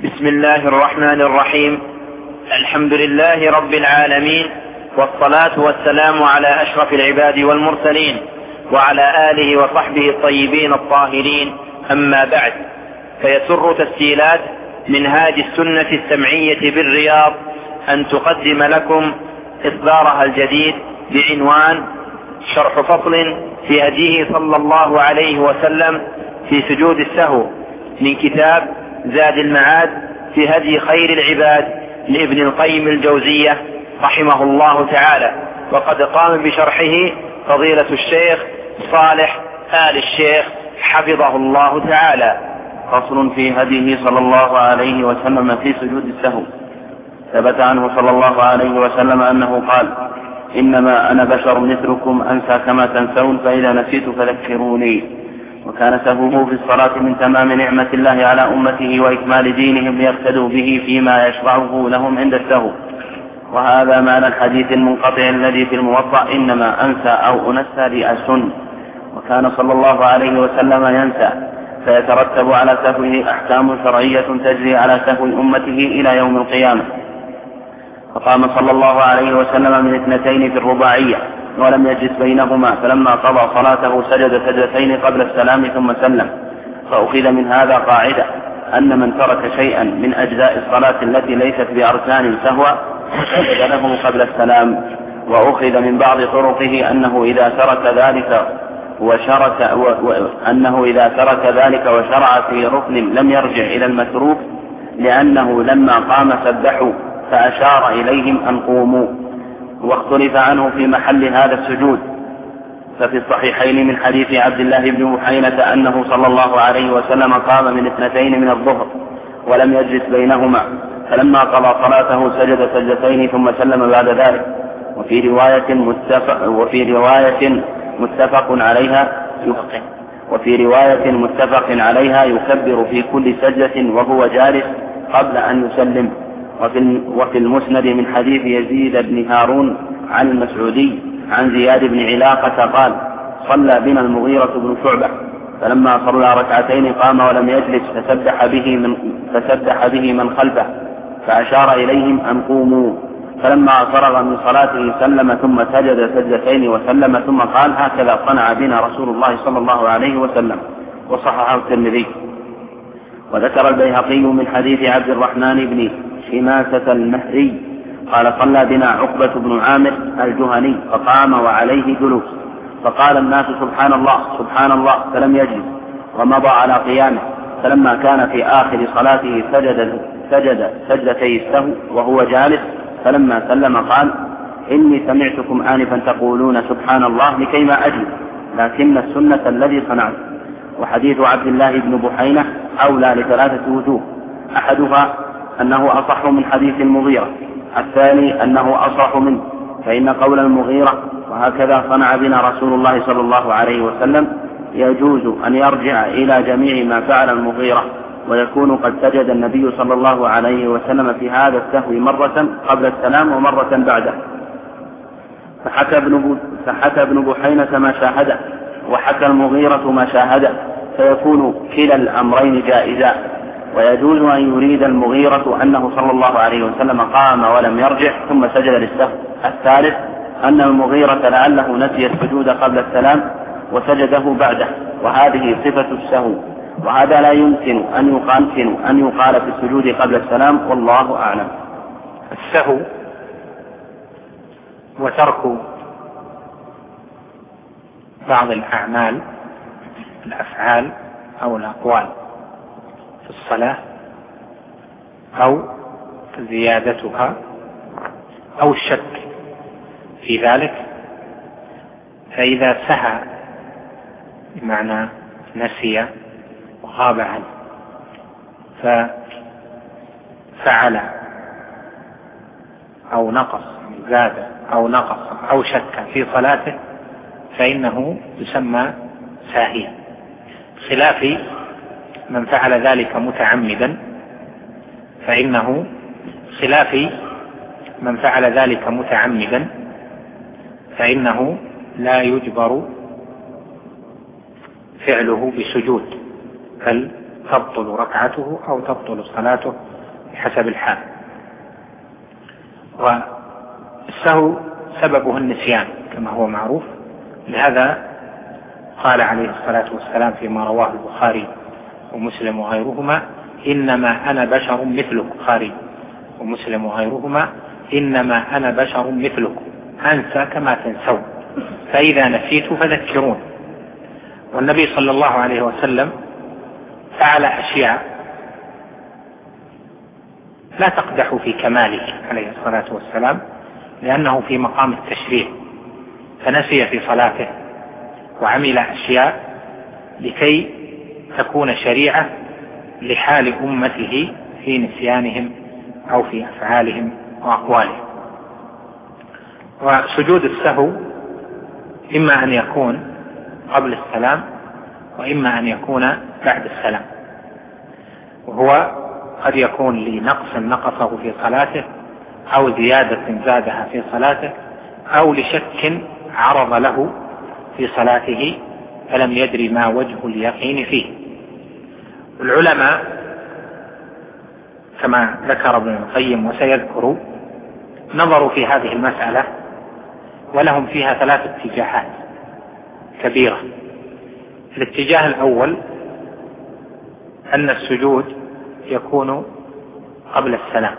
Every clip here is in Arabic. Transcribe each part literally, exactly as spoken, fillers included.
بسم الله الرحمن الرحيم. الحمد لله رب العالمين، والصلاة والسلام على أشرف العباد والمرسلين، وعلى آله وصحبه الطيبين الطاهرين. أما بعد، فيسر تسجيلات منهاج السنة السمعية بالرياض أن تقدم لكم إصدارها الجديد بعنوان شرح فصل في هديه صلى الله عليه وسلم في سجود السهو من كتاب زاد المعاد في هدي خير العباد لابن القيم الجوزية رحمه الله تعالى، وقد قام بشرحه فضيلة الشيخ صالح آل الشيخ حفظه الله تعالى. فصل في هديه صلى الله عليه وسلم في سجود السهو. ثبت عنه صلى الله عليه وسلم أنه قال: إنما أنا بشر مثلكم أنسى كما تنسون، فإذا نسيت فذكروني. وكان سهوه في الصلاة من تمام نعمة الله على أمته وإكمال دينهم ليقتدوا به فيما يشرعه لهم عند السهو. وهذا معنى الحديث المنقطع الذي في الموطأ: إنما أنسى أو أنسى لأسن. وكان صلى الله عليه وسلم ينسى، فيترتب على سهوه أحكام شرعية تجري على سهو أمته إلى يوم القيامة. فقام صلى الله عليه وسلم من اثنتين في الرباعية ولم يجلس بينهما، فلما قضى صلاته سجد سجدتين قبل السلام ثم سلم. فأخذ من هذا قاعدة أن من ترك شيئا من أجزاء الصلاة التي ليست بأركان سهوا سجد له قبل السلام. وأخذ من بعض طرقه أنه إذا ترك ذلك وشرك و... و... أنه إذا ترك ذلك وشرع في ركن لم يرجع إلى المتروك، لأنه لما قام سبحوا فأشار إليهم أن قوموا. واختلف عنه في محل هذا السجود. ففي الصحيحين من حديث عبد الله بن بحينة أنه صلى الله عليه وسلم قام من اثنتين من الظهر ولم يجلس بينهما، فلما قضى صلاته سجد سجدتين ثم سلم بعد ذلك. وفي رواية متفق, وفي رواية متفق عليها وفي رواية متفق عليها يكبر في كل سجدة وهو جالس قبل أن يسلم. وفي المسند من حديث يزيد بن هارون عن المسعودي عن زياد بن علاقة قال: صلى بنا المغيرة بن شعبة، فلما صلى ركعتين قام ولم يجلس، فسبح به من, فسبح به من خلفه فأشار إليهم أن قوموا. فلما فرغ من صلاته سلم ثم سجد سجدتين وسلم، ثم قال: هكذا صنع بنا رسول الله صلى الله عليه وسلم. وصححه الترمذي. وذكر البيهقي من حديث عبد الرحمن بن شماسة المهري قال: صلى بنا عقبة بن عامر الجهني فقام وعليه جلوس، فقال الناس: سبحان الله سبحان الله، فلم يجلس ومضى على قيامه. فلما كان في آخر صلاته سجد سجد سجدتي السهو وهو جالس، فلما سلم قال: إني سمعتكم آنفا تقولون سبحان الله لكيما أجلس، لكن السنة الذي صنعت. وحديث عبد الله بن بحينة أولى لثلاثة وجوه: أحدها أنه أصح من حديث المغيرة، الثاني أنه أصح منه، فإن قول المغيرة وهكذا صنع بنا رسول الله صلى الله عليه وسلم يجوز أن يرجع إلى جميع ما فعل المغيرة، ويكون قد سجد النبي صلى الله عليه وسلم في هذا السهو مرة قبل السلام ومرة بعده. فحكى ابن, فحكى ابن بحينة ما شاهده، وحكى المغيرة ما شاهده، فيكون كلا الأمرين جائزا. ويجوز أن يريد المغيرة أنه صلى الله عليه وسلم قام ولم يرجع ثم سجد للسهو. الثالث أن المغيرة لعله نسي السجود قبل السلام وسجده بعده، وهذه صفة السهو، وهذا لا يمكن أن يقال, أن يقال في السجود قبل السلام، والله أعلم. السهو وترك بعض الأعمال الأفعال أو الأقوال في الصلاة، أو زيادتها، أو الشك في ذلك. فإذا سهى بمعنى نسي وغاب عنه ففعل أو نقص، زاد أو نقص أو شك في صلاته، فإنه يسمى ساهيا، خلاف من فعل ذلك متعمدا، فإنه خلاف من فعل ذلك متعمدا فإنه لا يجبر فعله بسجود، بل تبطل ركعته أو تبطل صلاته بحسب الحال. والسهو سببه النسيان كما هو معروف، لهذا قال عليه الصلاة والسلام فيما رواه البخاري ومسلم وغيرهما: إنما أنا بشر مثلكم. البخاري ومسلم وغيرهما: إنما أنا بشر مثلكم أنسى كما تنسون، فإذا نسيت فذكرون. والنبي صلى الله عليه وسلم فعل أشياء لا تقدح في كماله عليه الصلاة والسلام، لأنه في مقام التشريع، فنسي في صلاته وعمل أشياء لكي تكون شريعة لحال أمته في نسيانهم أو في أفعالهم وأقوالهم. وسجود السهو إما أن يكون قبل السلام وإما أن يكون بعد السلام، وهو قد يكون لنقص نقصه في صلاته، أو زيادة زادها في صلاته، أو لشك عرض له في صلاته فلم يدري ما وجه اليقين فيه. العلماء كما ذكر ابن القيم وسيذكر نظروا في هذه المسألة، ولهم فيها ثلاث اتجاهات كبيرة. الاتجاه الأول أن السجود يكون قبل السلام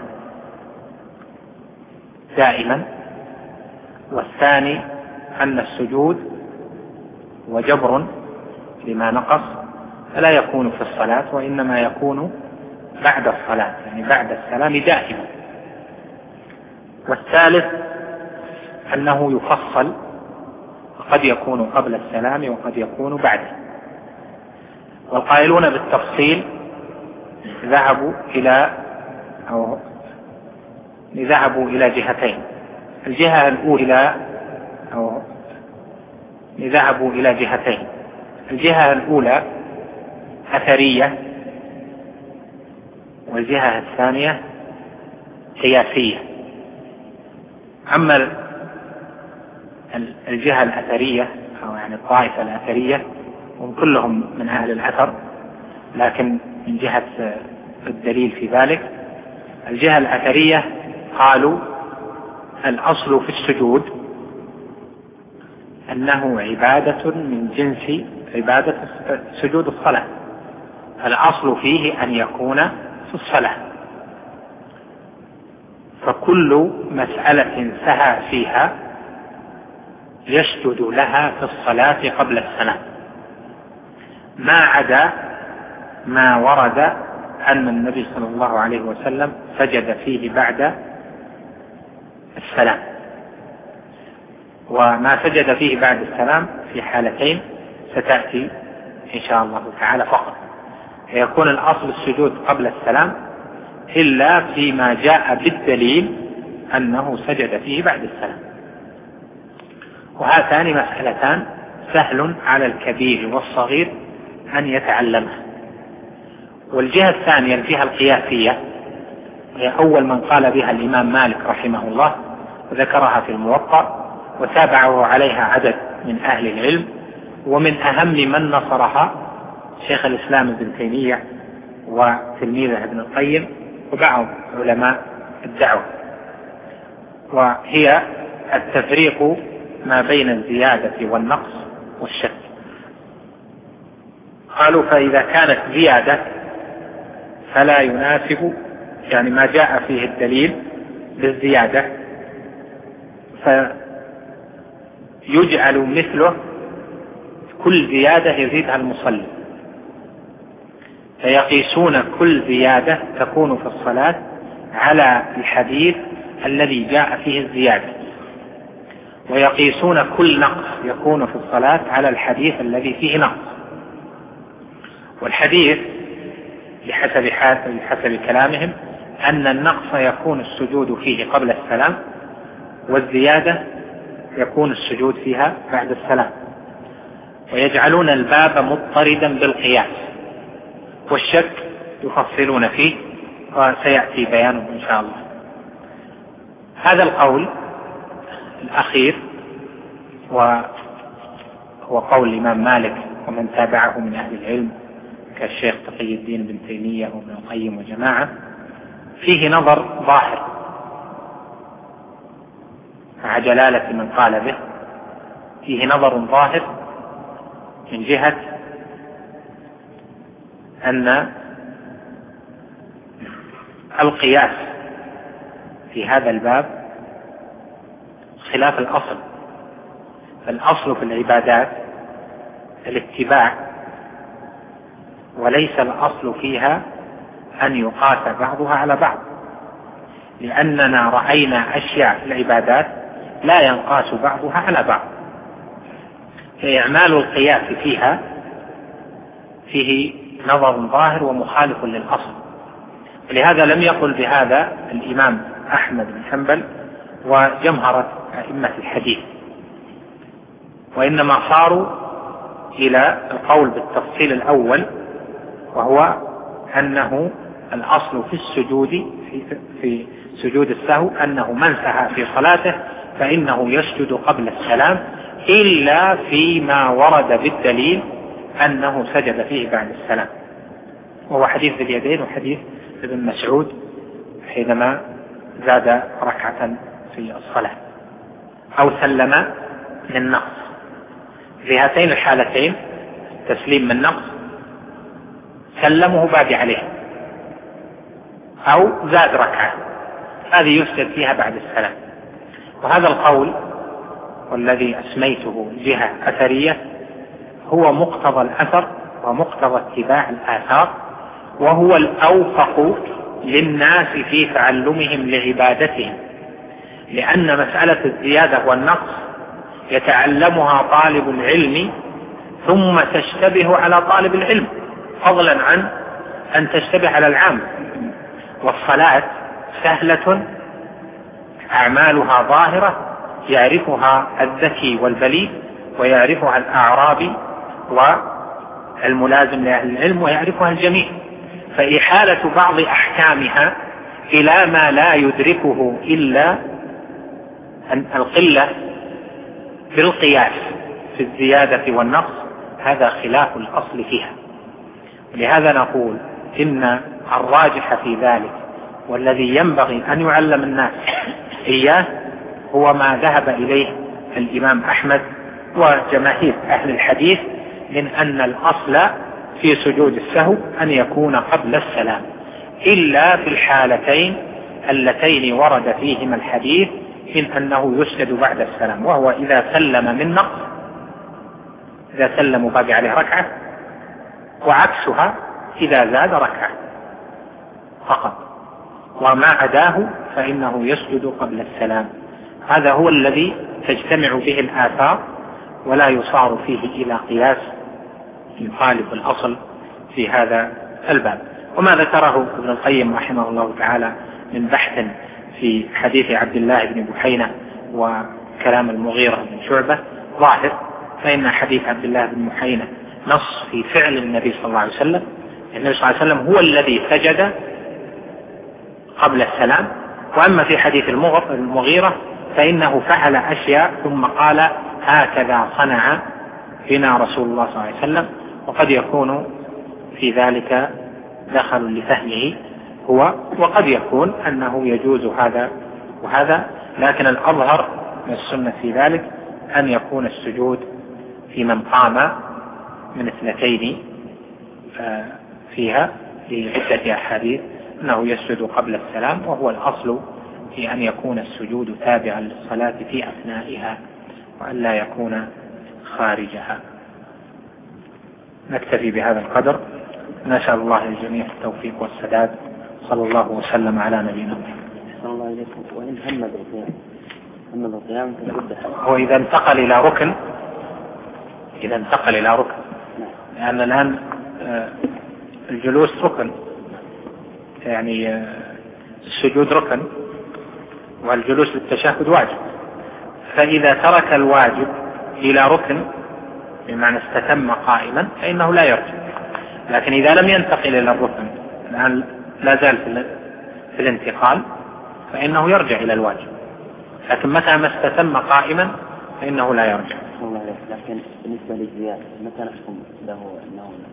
دائما، والثاني أن السجود وجبر لما نقص فلا يكون في الصلاة وإنما يكون بعد الصلاة، يعني بعد السلام دائما. والثالث أنه يفصل، قد يكون قبل السلام وقد يكون بعده. والقائلون بالتفصيل ذهبوا إلى أو ذهبوا إلى جهتين. الجهة الأولى أو ذهبوا إلى جهتين. الجهة الأولى أثرية، والجهة الثانية قياسية. أما الجهة الأثرية أو يعني الطائفة الأثرية هم كلهم من أهل الأثر، لكن من جهة الدليل في ذلك، الجهة الأثرية قالوا الأصل في السجود أنه عبادة من جنس عبادة سجود الصلاة، الأصل فيه أن يكون في الصلاة، فكل مسألة سهى فيها يسجد لها في الصلاة قبل السلام، ما عدا ما ورد أن النبي صلى الله عليه وسلم سجد فيه بعد السلام. وما سجد فيه بعد السلام في حالتين ستأتي إن شاء الله تعالى فقط، فيكون الأصل السجود قبل السلام إلا فيما جاء بالدليل أنه سجد فيه بعد السلام. وهاتان مسألتان سهل على الكبير والصغير أن يتعلمها. والجهة الثانية الجهة القياسية هي أول من قال بها الإمام مالك رحمه الله، وذكرها في الموطأ وتابعه عليها عدد من أهل العلم، ومن أهم من نصرها شيخ الإسلام ابن تيمية وتلميذه ابن القيم وبعض علماء الدعوة، وهي التفريق ما بين الزيادة والنقص والشك. قالوا فإذا كانت زيادة فلا يناسب، يعني ما جاء فيه الدليل بالزيادة فيجعل مثله كل زيادة يزيدها المصلي، فيقيسون كل زيادة تكون في الصلاة على الحديث الذي جاء فيه الزيادة، ويقيسون كل نقص يكون في الصلاة على الحديث الذي فيه نقص. والحديث بحسب حسب كلامهم أن النقص يكون السجود فيه قبل السلام، والزيادة يكون السجود فيها بعد السلام، ويجعلون الباب مضطردا بالقياس، والشك يفصلون فيه وسيأتي بيانه إن شاء الله. هذا القول الأخير وهو قول الإمام مالك ومن تابعه من أهل العلم كالشيخ تقي الدين بن تيمية وابن القيم وجماعة فيه نظر ظاهر مع جلالة من قال به، فيه نظر ظاهر من جهة أن القياس في هذا الباب خلاف الأصل. فالأصل في العبادات الاتباع، وليس الأصل فيها أن يقاس بعضها على بعض، لأننا رأينا أشياء في العبادات لا ينقاس بعضها على بعض، فإعمال القياس فيها فيه نظر ظاهر ومخالف للأصل. لهذا لم يقل بهذا الإمام أحمد بن حنبل وجمهرة أئمة الحديث، وإنما صاروا إلى القول بالتفصيل الأول، وهو أنه الأصل في السجود في, في سجود السهو أنه من سهى في صلاته فإنه يسجد قبل السلام، إلا فيما ورد بالدليل أنه سجد فيه بعد السلام، وهو حديث ذي اليدين وحديث ابن مسعود حينما زاد ركعة في الصلاة أو سلم من نقص. في هاتين الحالتين تسليم من نقص سلمه باقي عليه أو زاد ركعة، هذه يسجد فيها بعد السلام. وهذا القول والذي أسميته جهة أثرية هو مقتضى الأثر ومقتضى اتباع الآثار، وهو الأوفق للناس في تعلمهم لعبادتهم، لأن مسألة الزيادة والنقص يتعلمها طالب العلم ثم تشتبه على طالب العلم، فضلا عن أن تشتبه على العام. والصلاة سهلة أعمالها ظاهرة يعرفها الذكي والبليد، ويعرفها الأعرابي والملازم لأهل العلم، ويعرفها الجميع. فإحالة بعض أحكامها إلى ما لا يدركه إلا القلة بالقياس في الزيادة والنقص هذا خلاف الأصل فيها. لهذا نقول إن الراجح في ذلك والذي ينبغي أن يعلم الناس إياه هو ما ذهب إليه الإمام أحمد وجماهير أهل الحديث من أن الأصل في سجود السهو أن يكون قبل السلام، إلا في الحالتين اللتين ورد فيهما الحديث من أنه يسجد بعد السلام، وهو إذا سلم من نقص، إذا سلم باقي عليه ركعة، وعكسها إذا زاد ركعة فقط، وما عداه فإنه يسجد قبل السلام. هذا هو الذي تجتمع به الآثار، ولا يصار فيه إلى قياس يخالف الأصل في هذا الباب. وما ذكره ابن القيم رحمه الله تعالى من بحث في حديث عبد الله بن بحينة وكلام المغيرة بن شعبة ظاهر، فإن حديث عبد الله بن بحينة نص في فعل النبي صلى الله عليه وسلم. النبي صلى الله عليه وسلم هو الذي سجد قبل السلام، وأما في حديث المغيرة فإنه فعل أشياء ثم قال هكذا صنع بنا رسول الله صلى الله عليه وسلم، وقد يكون في ذلك دخل لفهمه هو، وقد يكون أنه يجوز هذا وهذا، لكن الأظهر من السنة في ذلك أن يكون السجود في من قام من اثنتين فيها في عدة أحاديث أنه يسجد قبل السلام، وهو الأصل في أن يكون السجود تابعا للصلاة في أثنائها وأن لا يكون خارجها. نكتفي بهذا القدر، نسأل الله للجميع التوفيق والسداد، صلى الله وسلم على نبينا محمد. صلى الله عليه وسلم. وإن هم بالقيام هم بالقيام هو إذا انتقل إلى ركن، إذا انتقل إلى ركن، لأن الآن الجلوس ركن، يعني السجود ركن والجلوس للتشهد واجب، فإذا ترك الواجب إلى ركن بمعنى استتم قائما فإنه لا يرجع. لكن إذا لم ينتقل إلى الركن، الآن لا زال في الانتقال، فإنه يرجع إلى الواجب، لكن متى ما استتم قائما فإنه لا يرجع. لكن بالنسبة للزيادة متى نحكم له أنه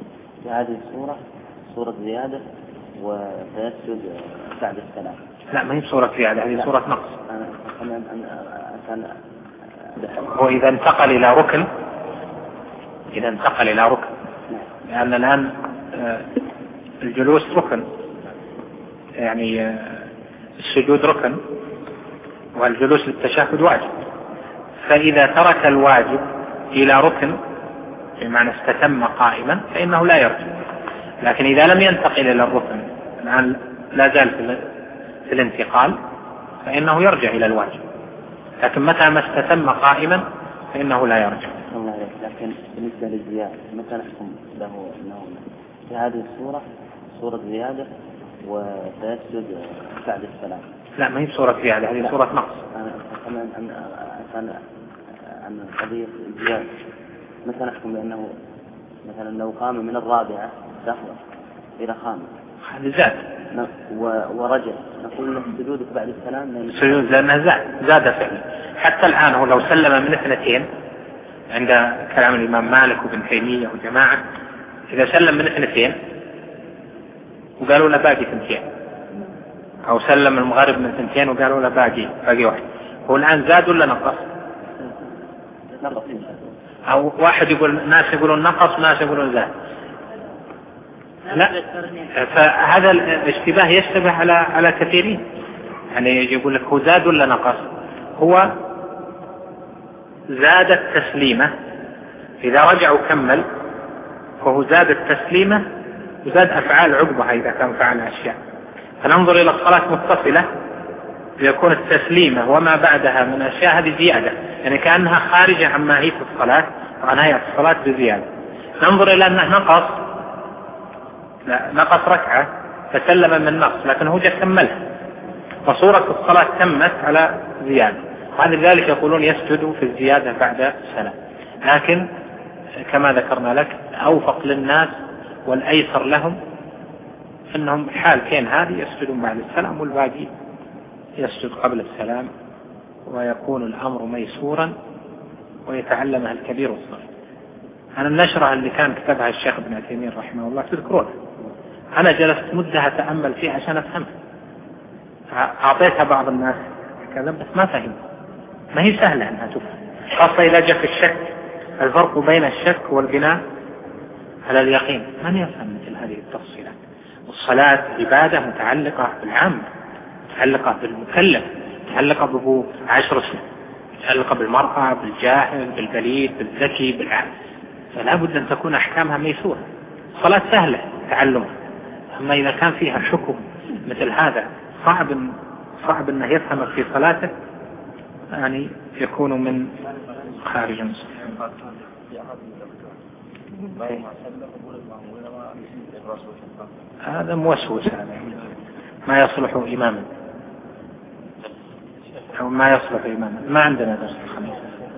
في هذه السورة سورة زيادة وسيسجد بعد السلام. لا ما هي سورة زيادة، هذه سورة نقص. أنا أنا هو إذا انتقل إلى ركن إذا انتقل إلى ركن لأن الآن الجلوس ركن، يعني السجود ركن والجلوس للتشهد واجب، فإذا ترك الواجب إلى ركن بمعنى استتم قائما فإنه لا يرجع. لكن إذا لم ينتقل إلى الركن الآن لا زال في الانتقال فإنه يرجع إلى الواجب، لكن متى ما استتم قائما فإنه لا يرجع. لكن بالنسبة للزيادة متى نحكم له أنه في هذه السورة سورة زيادة وسيسجد بعد السلام؟ لا ما هي سورة زيادة، هذه سورة نقص. أنا أنا عن قضية الزيادة متى نحكم بأنه مثلا لو قام من الرابعة دخل إلى خامس هذا زاد ورجع نقول له سجودك بعد السلام سجود لأنه زاد زاد فعلا. حتى الآن هو لو سلم من اثنتين عند كلام الإمام مالك وابن تيمية وجماعة، إذا سلم من اثنتين وقالوا له باقي ثنتين، أو سلم المغرب من ثنتين وقالوا له باقي باقي واحد، هو الآن زاد ولا نقص؟ نقص. أو واحد يقول ناس يقولون نقص ناس يقولون زاد. لا، فهذا الاشتباه يشتبه على على كثيرين، يعني يقول لك هو زاد ولا نقص؟ هو زاد التسليمة، إذا رجع وكمل فهو زاد التسليمة وزاد أفعال عقبها إذا كان فعل أشياء. فننظر إلى الصلاة متصلة يكون التسليمة وما بعدها من أشياء هذه زيادة، يعني كأنها خارجة عن ماهية الصلاة وعن هيئة الصلاة بزيادة. ننظر إلى أنه نقص، لا نقص ركعة فسلم من نقص، لكن هو جاء كملها فصورة الصلاة تمت على زيادة، وعن ذلك يقولون يسجد في الزيادة بعد السلام. لكن كما ذكرنا لك أوفق للناس والأيسر لهم أنهم حالتين هذه يسجدون بعد السلام والباقي يسجد قبل السلام، ويكون الأمر ميسورا ويتعلمها الكبير والصغير. أنا النشرة اللي كان كتبها الشيخ ابن تيمية رحمه الله تذكرونها، أنا جلست مدة أتأمل فيها عشان أفهمها، أعطيتها بعض الناس كذا بس ما فهم، ما هي سهلة أنها تفهم، خاصة إذا جاء في الشك، الفرق بين الشك والبناء على اليقين من يفهم مثل هذه التفصيلات. والصلاة عبادة متعلقة بالعام، متعلقة بالمكلف، متعلقة بأبو عشر سنة، متعلقة بالمرأة، بالجاهل، بالبليد، بالذكي، بالعام، فلا بد أن تكون أحكامها ميسورة. الصلاة سهلة تعلمها، أما إذا كان فيها حكم مثل هذا صعب صعب أنه يفهم في صلاته، يعني يكون من خارج المسلم. هذا موسوس، هذا ما يصلح إماما أو ما يصلح إماما. ما عندنا درس الخميس.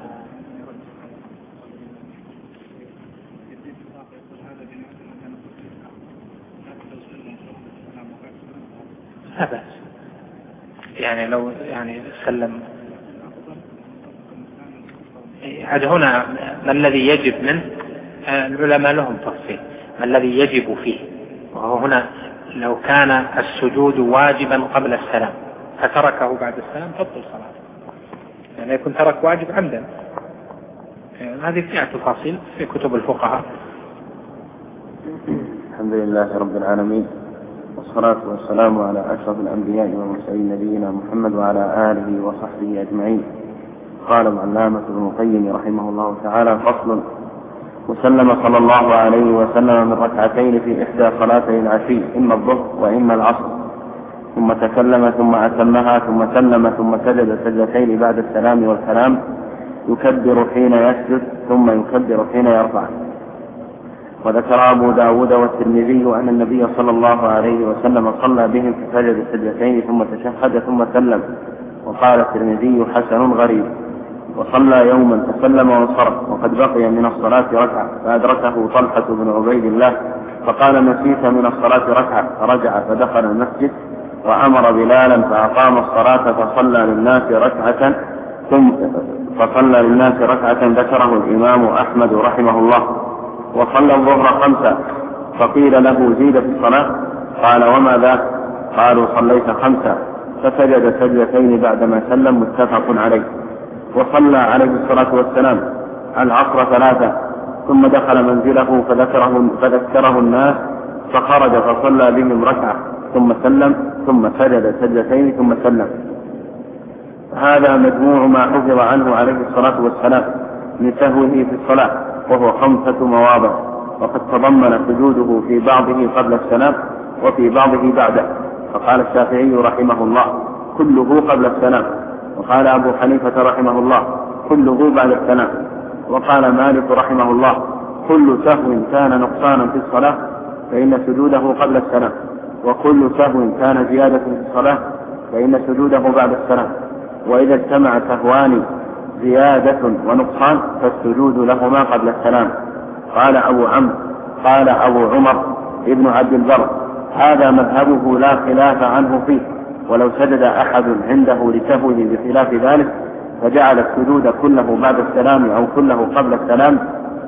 لا بأس، يعني لو يعني سلم عاد هنا ما الذي يجب منه، العلماء لهم تفصيل ما الذي يجب فيه، وهو هنا لو كان السجود واجبا قبل السلام فتركه بعد السلام تبطل صلاته، يعني يكون ترك واجب عمدا، يعني هذه فيها تفاصيل في كتب الفقهاء. الحمد لله رب العالمين، والصلاة والسلام على أشرف الأنبياء والمرسلين نبينا محمد وعلى آله وصحبه أجمعين. قال العلامة ابن القيم رحمه الله تعالى: فصل: وسلم صلى الله عليه وسلم من ركعتين في إحدى صلاتي العشي، إما الظهر وإما العصر، ثم تكلم ثم أتمها ثم سلم ثم سجد سجدتين بعد السلام والكلام، يكبر حين يسجد ثم يكبر حين يرفع. وذكر أبو داود والترمذي أن النبي صلى الله عليه وسلم صلى بهم فسجد سجدتين ثم تشهد ثم سلم، وقال الترمذي: حسن غريب. وصلى يوما فسلم وانصرف وقد بقي من الصلاة ركعة، فأدركه طلحة بن عبيد الله فقال: نسيت من الصلاة ركعة، فرجع فدخل المسجد وأمر بلالا فأقام الصلاة فصلى للناس ركعة ثم فصلى للناس ركعة ذكره الإمام أحمد رحمه الله. وصلى الظهر خمسة فقيل له زيد في الصلاة؟ قال وما ذاك؟ قالوا صليت خمسا، فسجد سجدتين بعدما سلم، متفق عليه. وصلى عليه الصلاة والسلام العصر ثلاثة، ثم دخل منزله فذكره, فذكره الناس فخرج فصلى بهم ركعة ثم سلم، ثم سجد سجدتين ثم سلم. هذا مجموع ما حفظ عنه عليه الصلاة والسلام من سهوه في الصلاة، وهو خمسة مواضع، وقد تضمن سجوده في بعضه قبل السلام وفي بعضه بعده. فقال الشافعي رحمه الله كله قبل السلام، وقال أبو حنيفة رحمه الله كله بعد السلام، وقال مالك رحمه الله كل سهو كان نقصانا في الصلاة فإن سجوده قبل السلام، وكل سهو كان زيادة في الصلاة فإن سجوده بعد السلام، وإذا اجتمع سهوان زيادة ونقصان فالسجود لهما قبل السلام. قال أبو عمرو قال أبو عمر ابن عبد البر هذا مذهبه لا خلاف عنه فيه، ولو سجد أحد عنده لسهوه بخلاف ذلك فجعل السجود كله بعد السلام أو كله قبل السلام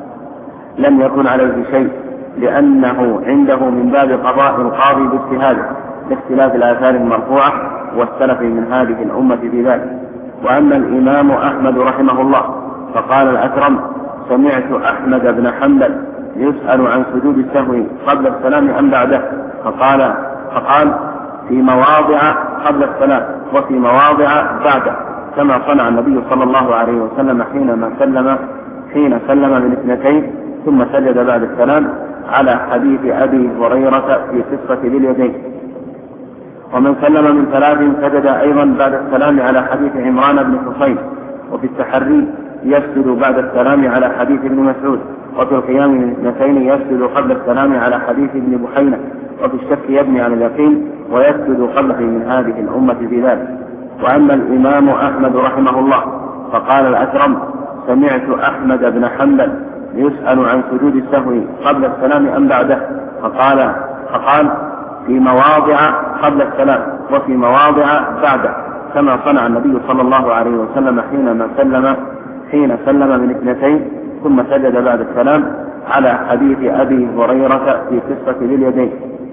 لم يكن عليه شيء، لأنه عنده من باب قضاء القاضي باجتهاده لاختلاف الآثار المرفوعة والسلف من هذه الأمة في ذلك. وأما الإمام أحمد رحمه الله فقال الأكرم سمعت أحمد بن حنبل يسأل عن سجود السهو قبل السلام أم بعده، فقال, فقال في مواضع قبل السلام وفي مواضع بعده، كما صنع النبي صلى الله عليه وسلم حينما سلم حين سلم من اثنتين ثم سجد بعد السلام، على حديث أبي هريرة في قصة ذي اليدين. ومن سلم من ثلاث سجد أيضا بعد السلام على حديث عمران بن حصين. وفي التحري يسجد بعد السلام على حديث ابن مسعود. وفي القيام من اثنتين يسجد قبل السلام على حديث ابن بحينة. وفي الشك يبني على اليقين ويسجد قبله من هذه الأمة في ذلك. وأما الإمام أحمد رحمه الله فقال الأكرم سمعت أحمد بن حنبل يسأل عن سجود السهو قبل السلام أم بعده، فقال, فقال في مواضع قبل السلام وفي مواضع بعده، كما صنع النبي صلى الله عليه وسلم حينما سلم حين سلم من اثنتين ثم سجد بعد السلام، على حديث أبي هريرة في قصة ذي اليدين.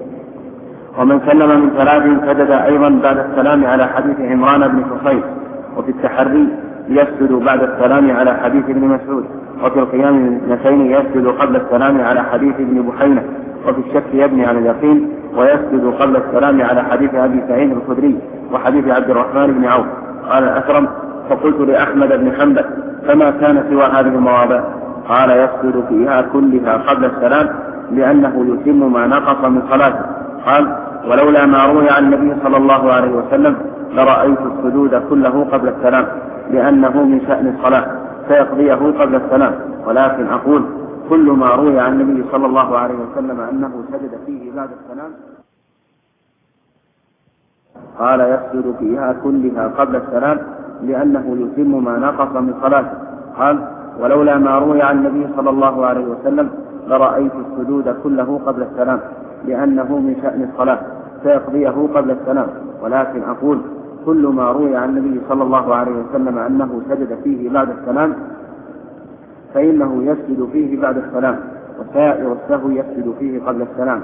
ومن سلم من ثلاث سجد أيضا بعد السلام على حديث عمران بن حصين. وفي التحري يسجد بعد السلام على حديث ابن مسعود. وفي القيام من اثنتين يسجد قبل السلام على حديث ابن بحينة. وفي الشك يبني على اليقين ويسجد قبل السلام على حديث أبي سعيد الخدري وحديث عبد الرحمن بن عوف. قال الأكرم فقلت لأحمد بن حنبل فما كان سوى هذه المواضع؟ قال يسجد فيها كلها قبل السلام لأنه يتم ما نقص من صلاته. قال ولولا ما روي عن النبي صلى الله عليه وسلم لرأيت السجود كله قبل السلام لأنه من شأن الصلاة فيقضيه قبل السلام، ولكن أقول كل ما روي عن النبي صلى الله عليه وسلم أنه سجد فيه بعد السلام قال يسجد فيها كلها قبل السلام لأنه يتم ما نقص من صلاته. قال ولولا ما روي عن النبي صلى الله عليه وسلم لرأيت السجود كله قبل السلام لأنه من شأن الصلاة فيقضيه قبل السلام، ولكن أقول كل ما روي عن النبي صلى الله عليه وسلم أنه سجد فيه بعد السلام فإنه يسجد فيه بعد السلام، وسائر السهو يسجد فيه قبل السلام.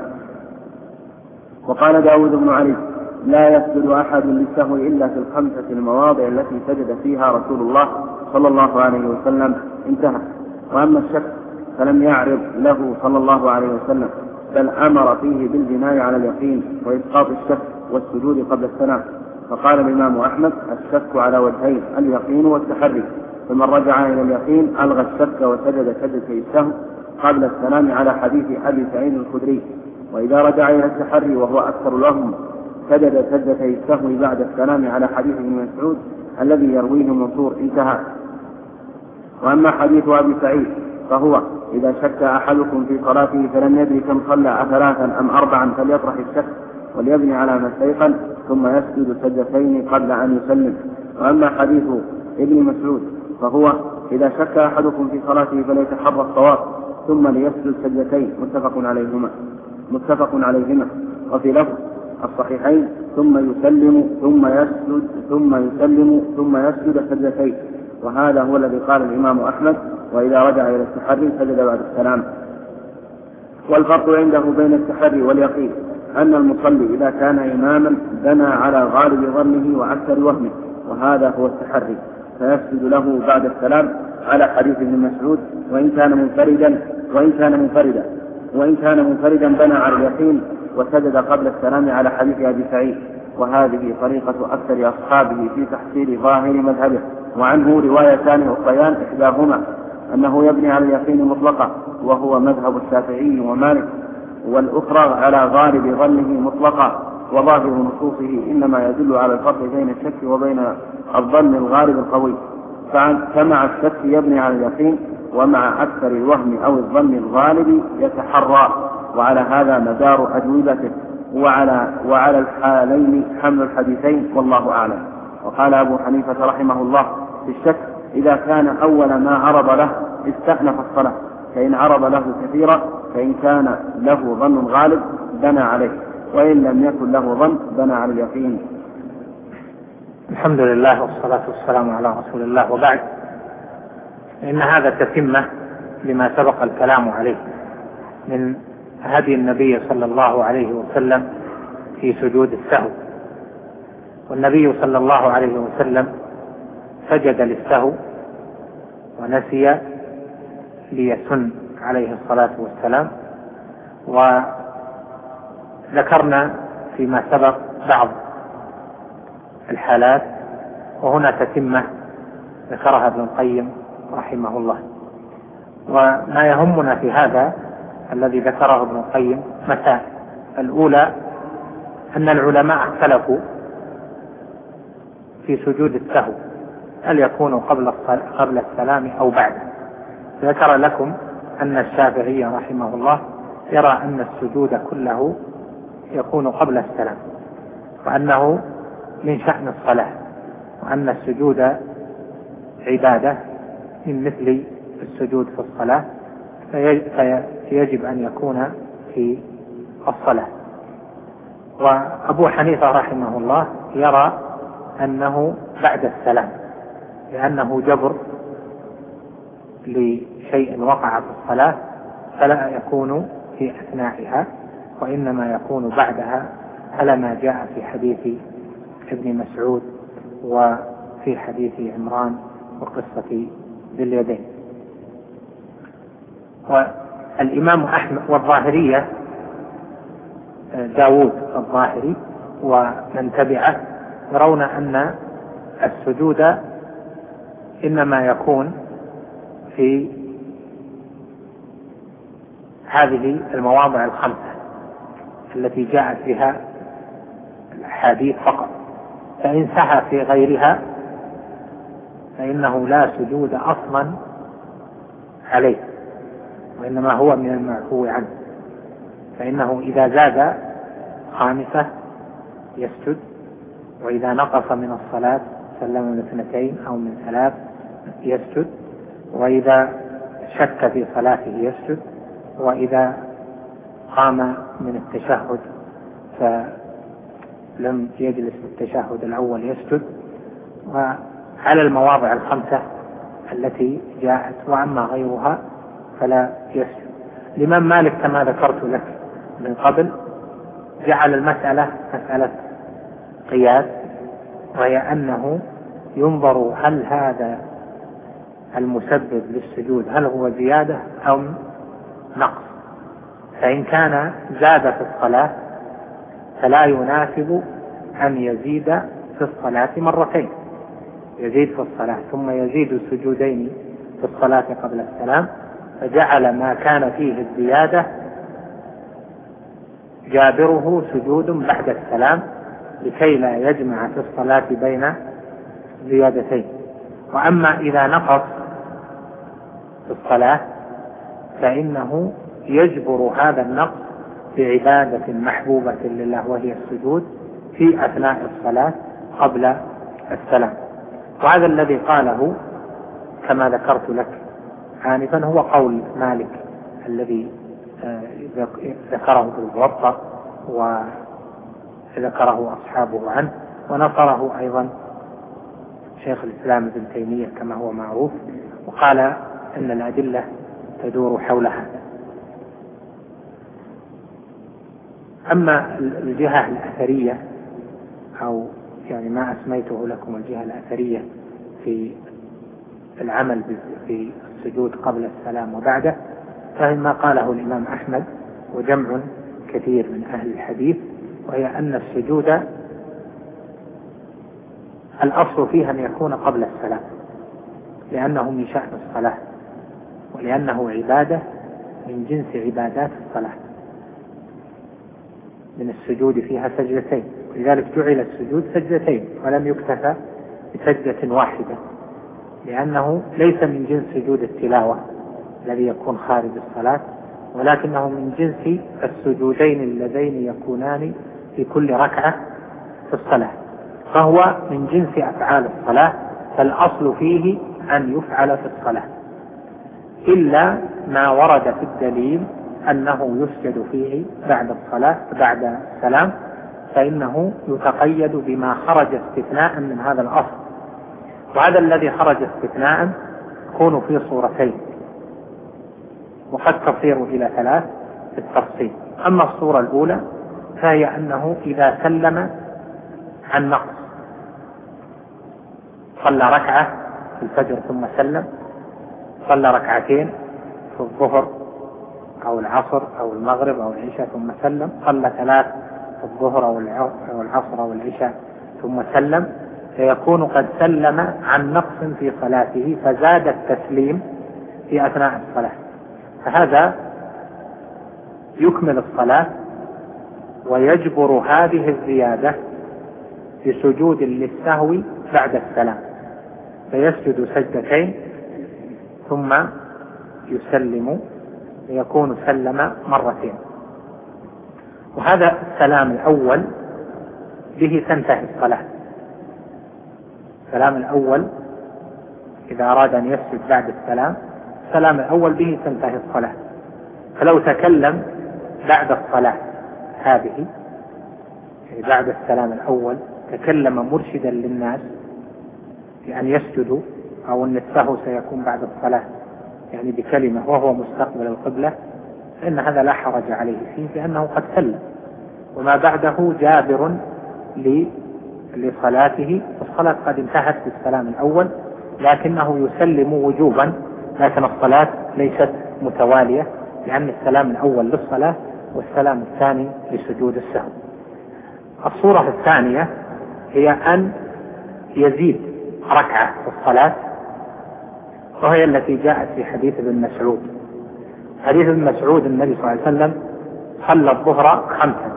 وقال داود بن علي لا يسجد أحد للسهو إلا في الخمسة المواضع التي سجد فيها رسول الله صلى الله عليه وسلم، انتهى. وأما الشك فلم يعرض له صلى الله عليه وسلم، بل أمر فيه بالبناء على اليقين وإسقاط الشك والسجود قبل السلام. فقال الإمام أحمد الشك على وجهين، اليقين والتحري، فمن رجع إلى اليقين ألغى الشك وسجد سجدتي السهو قبل السلام على حديث أبي سعيد الخدري. وإذا رجع إلى التحري وهو أكثر لهم سجد سجدتي السهو بعد السلام على حديث ابن مسعود الذي يرويه منصور، انتهى. وأما حديث أبي سعيد فهو إذا شك أحدكم في صلاته فلم يدري كم صلى أثلاثا أم أربعا فليطرح الشك وليبني على ما استيقن ثم يسجد سجدتين قبل أن يسلم. وأما حديث ابن مسعود فهو إذا شك أحدكم في صلاته فليتحرى الصواب ثم ليسجد سجدتين، متفق عليهما متفق عليهما وفي لفظ الصحيحين ثم يسلم ثم يسجد ثم يسلم ثم يسجد سجدتين. وهذا هو الذي قال الإمام أحمد وإذا رجع إلى التحري سجد بعد السلام. والفرق عنده بين التحري واليقين أن المصلي إذا كان إماما بنى على غالب ظنه وأكثر وهمه، وهذا هو التحري، فيسجد له بعد السلام على حديث ابن مسعود وإن كان منفردا وإن كان منفردا وإن كان منفردا بنى على اليقين وسجد قبل السلام على حديث أبي سعيد. وهذه طريقة أكثر أصحابه في تحصيل ظاهر مذهبه. وعنه روايتان أخريان إحداهما أنه يبني على اليقين مطلقا وهو مذهب الشافعي ومالك، والأخرى على غالب ظنه مطلقا وظاهر نصوصه إنما يدل على الفرق بين الشك وبين الظن الغالب القوي. فمع الشك يبني على اليقين، ومع أكثر الوهم أو الظن الغالب يتحرى، وعلى هذا مدار أجوبته، وعلى, وعلى الحالين حمل الحديثين والله أعلم. وقال أبو حنيفة رحمه الله في الشك إذا كان أول ما عرض له استأنف الصلاة، فإن عرض له كثيرا فإن كان له ظن غالب بنى عليه، وإن لم يكن له ظن بنى على اليقين. الحمد لله والصلاة والسلام على رسول الله، وبعد، إن هذا تتمة لما سبق الكلام عليه من هدي النبي صلى الله عليه وسلم في سجود السهو. والنبي صلى الله عليه وسلم سجد للسهو ونسي ليسن عليه الصلاة والسلام. وذكرنا فيما سبق بعض الحالات، وهنا تتمة ذكرها ابن القيم رحمه الله. وما يهمنا في هذا الذي ذكره ابن القيم مسائل. الأولى أن العلماء اختلفوا في سجود السهو، هل يكون قبل قبل السلام أو بعده. ذكر لكم أن الشافعي رحمه الله يرى أن السجود كله يكون قبل السلام، وأنه من شأن الصلاة، وأن السجود عبادة من مثل السجود في الصلاة، فيجب أن يكون في الصلاة. وأبو حنيفة رحمه الله يرى أنه بعد السلام، لأنه جبر لشيء وقع في الصلاة فلا يكون في أثنائها، وإنما يكون بعدها، على ما جاء في حديث ابن مسعود وفي حديث عمران وقصة ذي اليدين. والإمام أحمد والظاهرية داود الظاهري ومن تبعه يرون أن السجود إنما يكون في هذه المواضع الخمسة التي جاءت بها الأحاديث فقط، فإن سعى في غيرها فإنه لا سجود أصلا عليه، وإنما هو من المعفو عنه. فإنه إذا زاد خامسة يسجد، وإذا نقص من الصلاة سلم من اثنتين أو من ثلاث يسجد، وإذا شك في صلاته يسجد، وإذا قام من التشهد فلم يجلس التشهد الأول يسجد، وعلى المواضع الخمسة التي جاءت، وأما غيرها فلا يسجد. الإمام مالك كما ذكرت لك من قبل جعل المسألة مسألة قياس، وهي أنه ينظر هل هذا المسبب للسجود هل هو زيادة أو نقص. فإن كان زاد في الصلاة فلا يناسب أن يزيد في الصلاة مرتين، يزيد في الصلاة ثم يزيد سجودين في الصلاة قبل السلام، فجعل ما كان فيه الزيادة جابره سجود بعد السلام لكي لا يجمع في الصلاة بين زيادتين. وأما إذا نقص في الصلاة فإنه يجبر هذا النقص بعبادة محبوبة لله وهي السجود في أثناء الصلاة قبل السلام. وهذا الذي قاله كما ذكرت لك آنفا هو قول مالك الذي ذكره في الموطأ وذكره أصحابه عنه، ونصره أيضا شيخ الإسلام ابن تيمية كما هو معروف، وقال أن الأدلة تدور حول هذا. أما الجهة الأثرية أو يعني ما أسميته لكم الجهة الأثرية في العمل في السجود قبل السلام وبعده، فمما قاله الإمام أحمد وجمع كثير من أهل الحديث، وهي أن السجود الأصل فيها أن يكون قبل السلام، لأنه من شأن الصلاة، ولأنه عبادة من جنس عبادات الصلاة، من السجود فيها سجدتين، لذلك جعل السجود سجدتين ولم يكتفى بسجدة واحدة، لأنه ليس من جنس سجود التلاوة الذي يكون خارج الصلاة، ولكنه من جنس السجودين اللذين يكونان في كل ركعة في الصلاة، فهو من جنس أفعال الصلاة، فالأصل فيه أن يفعل في الصلاة، إلا ما ورد في الدليل أنه يسجد فيه بعد الصلاة بعد السلام، فإنه يتقيد بما خرج استثناء من هذا الأصل، وهذا الذي خرج استثناء يكون في صورتين، وقد تصير إلى ثلاث في التفصيل. أما الصورة الأولى فهي أنه إذا سلم عن نقص، صلى ركعة في الفجر ثم سلم، صلى ركعتين في الظهر أو العصر أو المغرب أو العشاء ثم سلم، صلى ثلاث في الظهر أو العصر أو العشاء ثم سلم، فيكون قد سلم عن نقص في صلاته فزاد التسليم في أثناء الصلاة، فهذا يكمل الصلاة ويجبر هذه الزيادة بسجود للسهو بعد السلام، فيسجد سجدتين ثم يسلم، ليكون سلم مرتين. وهذا السلام الأول به تنتهي الصلاة، السلام الأول إذا أراد أن يسجد بعد السلام، السلام الأول به تنتهي الصلاة، فلو تكلم بعد الصلاة هذه يعني بعد السلام الأول تكلم مرشدا للناس بأن يسجدوا أو أن السهو سيكون بعد الصلاة يعني بكلمة وهو مستقبل القبلة، فإن هذا لا حرج عليه فيه، لأنه قد سلم وما بعده جابر لصلاته، الصلاة قد انتهت بالسلام الأول، لكنه يسلم وجوبا، لكن الصلاة ليست متوالية، لأن السلام الأول للصلاة والسلام الثاني لسجود السهو. الصورة الثانية هي أن يزيد ركعة في الصلاة، وهي التي جاءت في حديث ابن مسعود. حديث ابن مسعود النبي صلى الله عليه وسلم صلى الظهر خمسا،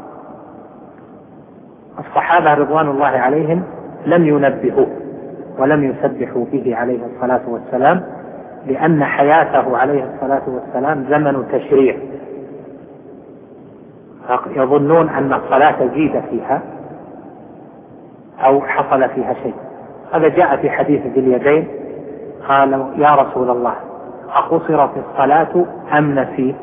الصحابة رضوان الله عليهم لم ينبهوه ولم يسبحوا به عليه الصلاة والسلام، لأن حياته عليه الصلاة والسلام زمن تشريع، يظنون أن الصلاة زيد فيها أو حصل فيها شيء. هذا جاء في حديث ذي اليدين، قالوا يا رسول الله أقصرت الصلاة أم نسيت؟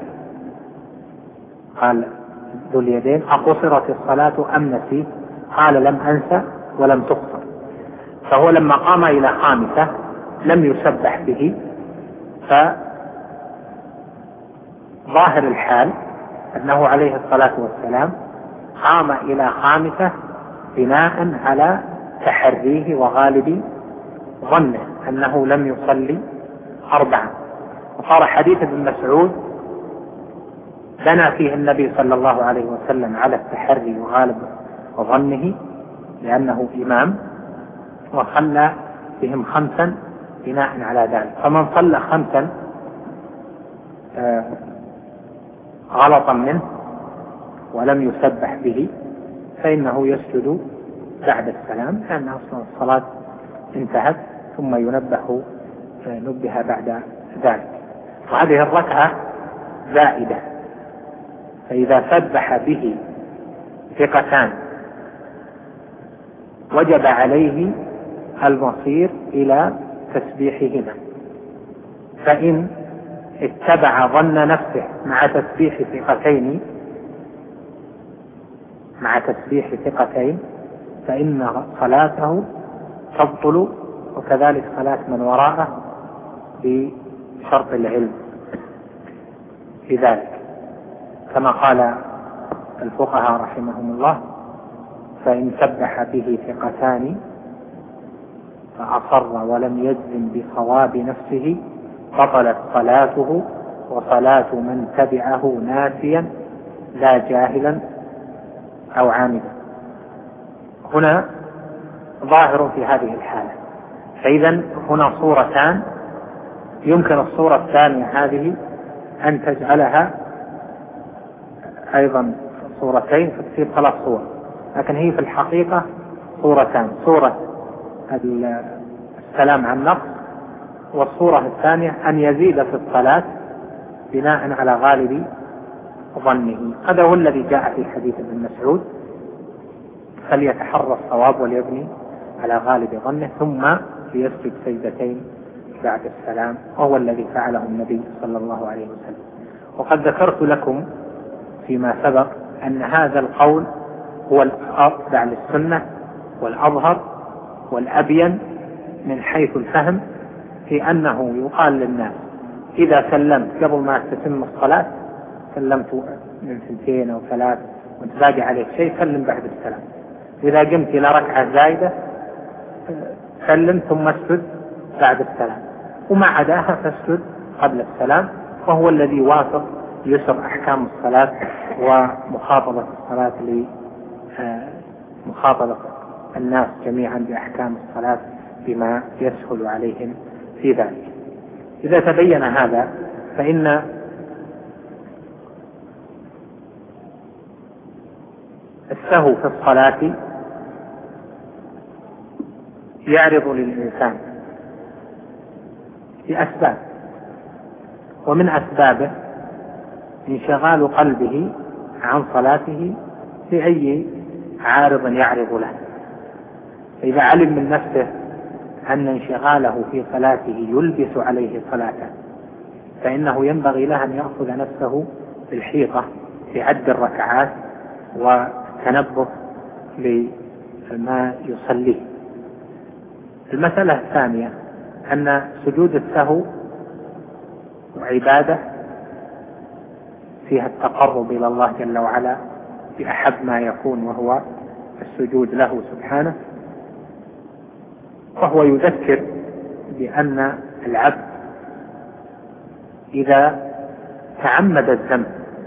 قال ذو اليدين أقصرت الصلاة أم نسيت؟ قال لم أنسى ولم تقصر. فهو لما قام إلى خامسة لم يسبح به، فظاهر الحال أنه عليه الصلاة والسلام قام إلى خامسة بناء على تحريه وغالب ظنه أنه لم يصلي أربعة. وصار حديث ابن مسعود بنى فيه النبي صلى الله عليه وسلم على التحري وغالب ظنه لأنه إمام، وصلى بهم خمسا بناء على ذلك. فمن صلى خمسا آه غلطا منه ولم يسبح به فإنه يسجد بعد السلام، لأن أصلا الصلاة انتهت، ثم ينبه نبه بعد ذلك. وهذه الركعة زائدة، فإذا سبح به ثقتان وجب عليه المصير إلى تسبيحهما، فإن اتبع ظن نفسه مع تسبيح ثقتين مع تسبيح ثقتين فإن صلاته تبطل، وكذلك صلاة من وراءه بشرط العلم في ذلك، كما قال الفقهاء رحمهم الله: فإن سبح به ثقتان فأصر ولم يجزم بصواب نفسه بطلت صلاته وصلاة من تبعه ناسيا لا جاهلا أو عامدا. هنا ظاهر في هذه الحالة. فإذا هنا صورتان، يمكن الصورة الثانية هذه أن تجعلها أيضا صورتين فتصير ثلاث صور، لكن هي في الحقيقة صورتان: صورة السلام عن نقص، والصورة الثانية أن يزيد في الصلاة بناء على غالب ظنه. هذا هو الذي جاء في حديث ابن مسعود: فليتحرى الصواب وليبني على غالب ظنه ثم ليسجد سجدتين بعد السلام، وهو الذي فعله النبي صلى الله عليه وسلم. وقد ذكرت لكم فيما سبق أن هذا القول هو الأتبع للسنة والأظهر والأبين من حيث الفهم، في أنه يقال للناس: إذا سلمت قبل ما تتم الصلاة، سلمت من سنتين أو ثلاث وانت باقي عليك شيء، سلم بعد السلام. إذا قمت إلى ركعة زايدة سلم ثم اسجد بعد السلام، وما عداها فاسجد قبل السلام، وهو الذي وافق يسر أحكام الصلاة ومخاطبة الصلاة لمخاطبة الناس جميعا بأحكام الصلاة بما يسهل عليهم في ذلك. إذا تبين هذا فإن السهو في الصلاة يعرض للإنسان بأسباب، ومن أسبابه انشغال قلبه عن صلاته بأي عارض يعرض له. فإذا علم من نفسه أن انشغاله في صلاته يلبس عليه صلاته، فإنه ينبغي له أن يأخذ نفسه بالحيطة في عد الركعات والتنبه لما يصليه. المسألة الثانية أن سجود السهو عبادة فيها التقرب إلى الله جل وعلا بأحب ما يكون، وهو السجود له سبحانه، وهو يذكر بأن العبد إذا تعمد الذنب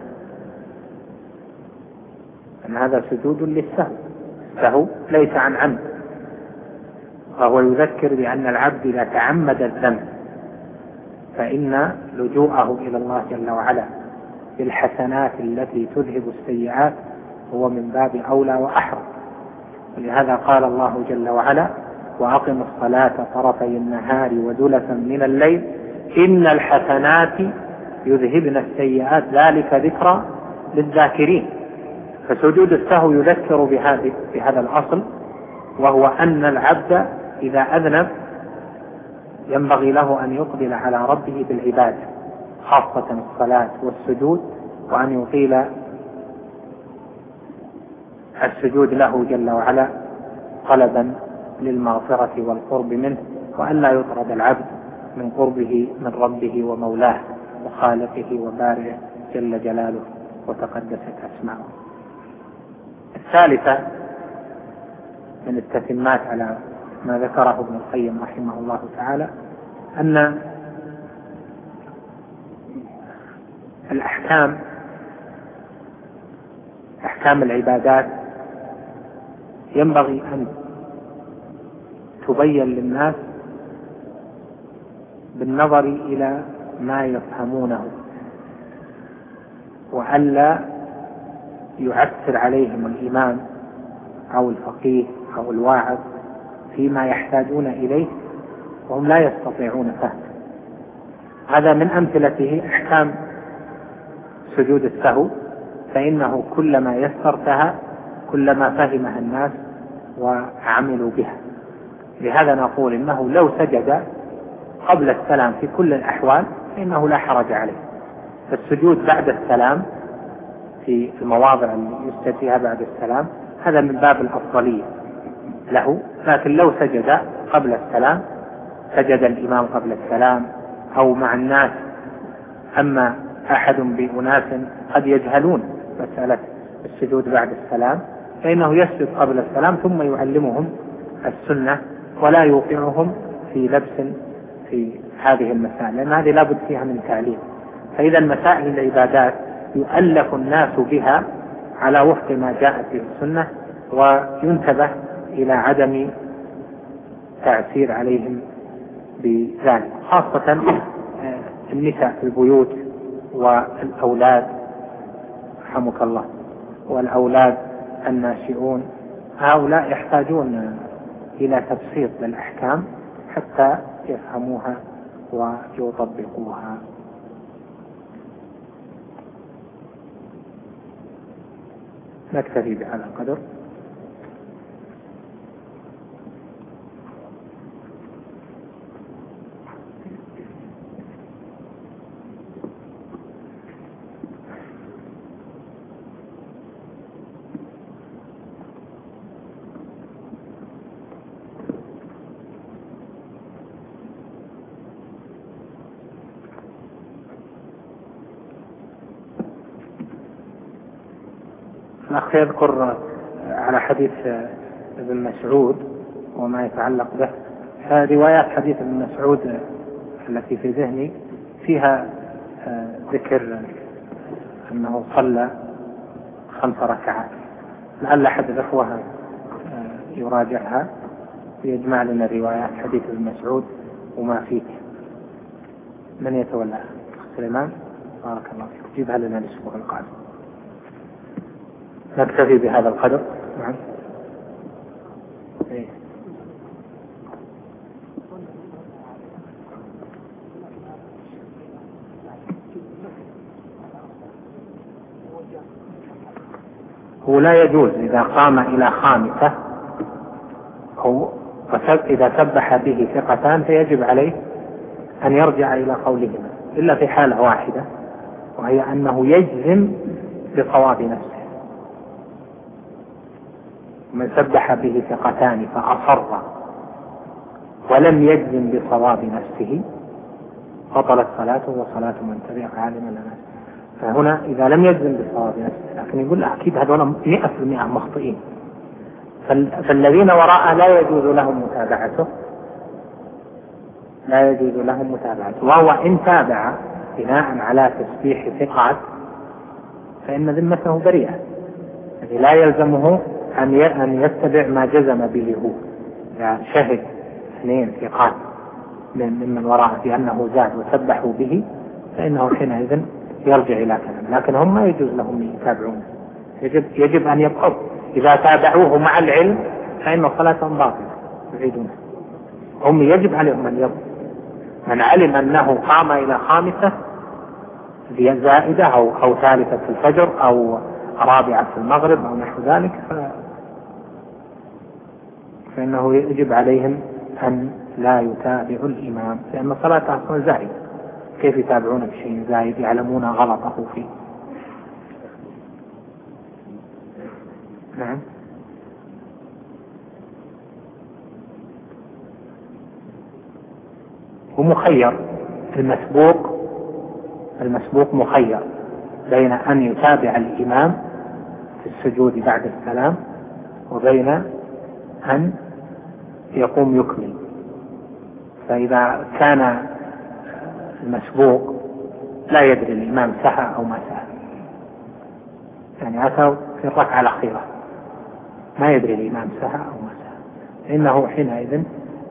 أن هذا سجود للسهو، السهو ليس عن عمد، وهو يذكر بأن العبد إذا تعمد الذنب فإن لجوءه إلى الله جل وعلا بالحسنات التي تذهب السيئات هو من باب أولى وأحرى. ولهذا قال الله جل وعلا: وأقم الصلاة طرفي النهار وزلفا من الليل إن الحسنات يذهبن السيئات ذلك ذكرى للذاكرين. فسجود السهو يذكر بهذا بهذا الأصل، وهو أن العبد إذا أذنب ينبغي له أن يقبل على ربه بالعبادة، خاصة الصلاة والسجود، وأن يطيل السجود له جل وعلا طلبا للمغفرة والقرب منه، وأن لا يطرد العبد من قربه من ربه ومولاه وخالقه وبارئه جل جلاله وتقدست أسماؤه. الثالثة من التتمات على ما ذكره ابن القيم رحمه الله تعالى أن الأحكام أحكام العبادات ينبغي أن تبين للناس بالنظر إلى ما يفهمونه، وألا يعثر عليهم الإمام أو الفقيه أو الواعظ فيما يحتاجون إليه وهم لا يستطيعون فهمه. هذا من أمثلته أحكام سجود السهو، فإنه كلما يسرتها كلما فهمها الناس وعملوا بها. لهذا نقول إنه لو سجد قبل السلام في كل الأحوال فإنه لا حرج عليه. فالسجود بعد السلام في المواضع اللي يسجد فيها بعد السلام هذا من باب الأفضلية له، لكن لو سجد قبل السلام سجد الإمام قبل السلام أو مع الناس. أما أحد بأناس قد يجهلون مسألة السجود بعد السلام فإنه يسجد قبل السلام ثم يعلمهم السنة ولا يوقعهم في لبس في هذه المسائل، لأن هذه لابد فيها من تعليم. فإذا مسائل العبادات يؤلف الناس بها على وفق ما جاءت به السنة، وينتبه إلى عدم تأثير عليهم بذلك، خاصة النساء في البيوت والأولاد رحمك الله والأولاد الناشئون، هؤلاء يحتاجون إلى تبسيط للأحكام حتى يفهموها ويطبقوها. نكتفي بهذا القدر. الأخ يذكر على حديث ابن مسعود وما يتعلق به. روايات حديث ابن مسعود التي في ذهني فيها ذكر أنه صلى خمس ركعات، لعل أحد الأخوة يراجعها ويجمع لنا روايات حديث ابن مسعود وما فيه. من يتولى؟ سليمان بارك الله فيك، جيبها لنا الأسبوع القادم. نكتفي بهذا القدر. نعم. إيه. هو لا يجوز إذا قام إلى خامسة أو إذا سبح به ثقتان فيجب عليه أن يرجع إلى قولهما، إلا في حالة واحدة، وهي أنه يجزم بصواب نفسه. من سبح به ثقتان فأصر ولم يجزم بصواب نفسه بطلت صلاته وصلاة من تبع عالما لنا. فهنا إذا لم يجزم بصواب نفسه، لكن يقول أكيد هذول مئة في المئة مخطئين، فالذين وراءه لا يجوز لهم متابعته لا يجوز لهم متابعته وهو إن تابع بناء على تسبيح ثقات فإن ذمته بريئة، يعني لا يلزمه أن يتبع ما جزم به هو، يعني شهد اثنين ثقات ممن وراءه بأنه زاد وسبحوا به فإنه حينئذ يرجع إلى كلام، لكن هم ما يجوز لهم يتابعون، يجب, يجب أن يبقوا. إذا تابعوه مع العلم فإن صلاتهم باطلة يعيدون. هم يجب عليهم أن يبقوا. من علم أنه قام إلى خامسة زائدة أو, أو ثالثة في الفجر أو رابعة في المغرب أو نحو ذلك فإنه يجب عليهم أن لا يتابعوا الإمام، لأن صلاته أصلا زائدة، كيف يتابعون بشيء زائد يعلمون غلطه فيه؟ نعم. ومخير المسبوق المسبوق مخير بين أن يتابع الإمام في السجود بعد السلام وبين أن يقوم يكمل. فإذا كان المسبوق لا يدري الإمام سهى أو ما سهى، يعني أتوا في الركعة الأخيرة ما يدري الإمام سهى أو ما سهى، فإنه حينئذ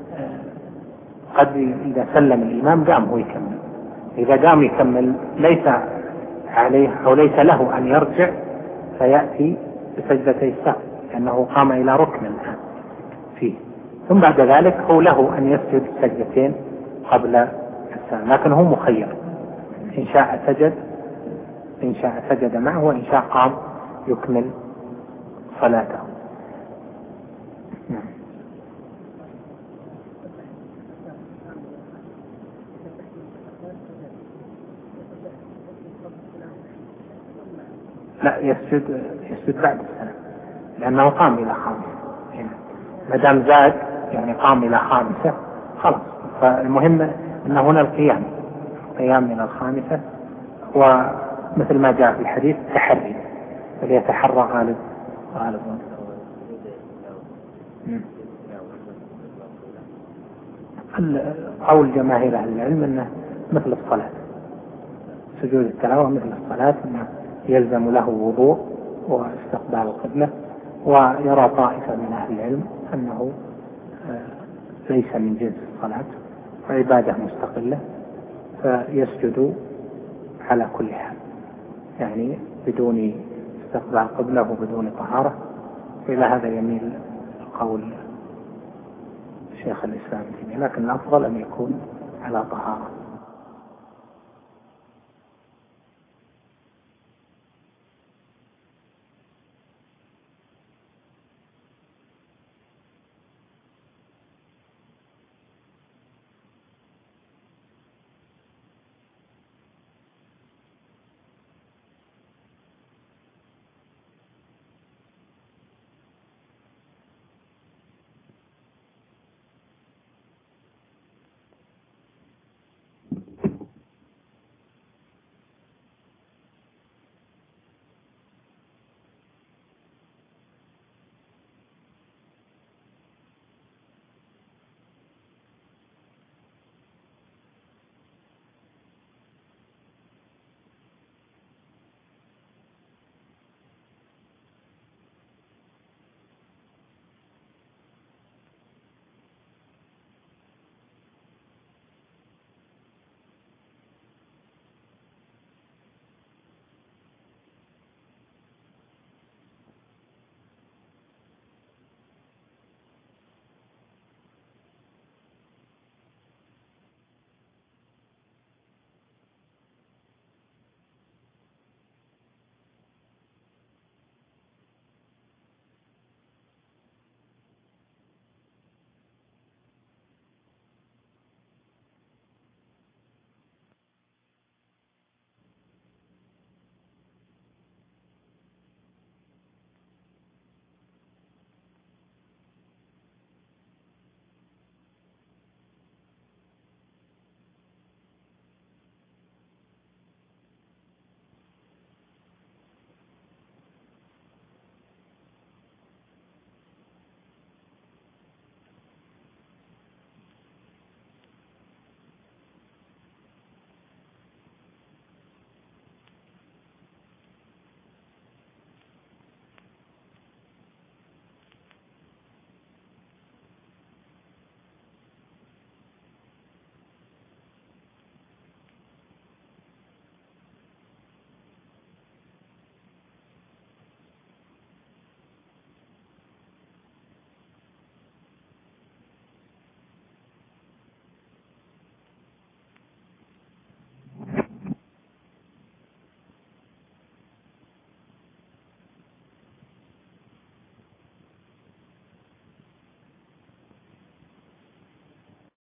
قد إذا سلم الإمام قام هو يكمل. إذا قام يكمل ليس عليه أو ليس له أن يرجع فيأتي بسجدتي السهو، لأنه قام إلى ركن الآن فيه، ثم بعد ذلك هو له أن يسجد سجدتين قبل السلام، لكن هو مخير، إن شاء سجد إن شاء سجد معه وإن شاء قام يكمل صلاته. لا يسجد يسجد بعد السلام لأنه قام إلى خامسة، ما دام زاد يعني قام إلى خامسة خلاص. فالمهم أن هنا القيام قيام من الخامسة، ومثل ما جاء في الحديث تحري فليتحرى غالب غالب قول جماهير أهل العلم أنه مثل الصلاة، سجود التلاوة مثل الصلاة، أنه يلزم له وضوء واستقبال القبلة. ويرى طائفة من أهل العلم أنه ليس من جنس الصلاة وعبادة مستقلة، فيسجد على كل حال، يعني بدون استقبال القبلة وبدون طهارة. إلى هذا يميل قول شيخ الإسلام، لكن الأفضل أن يكون على طهارة.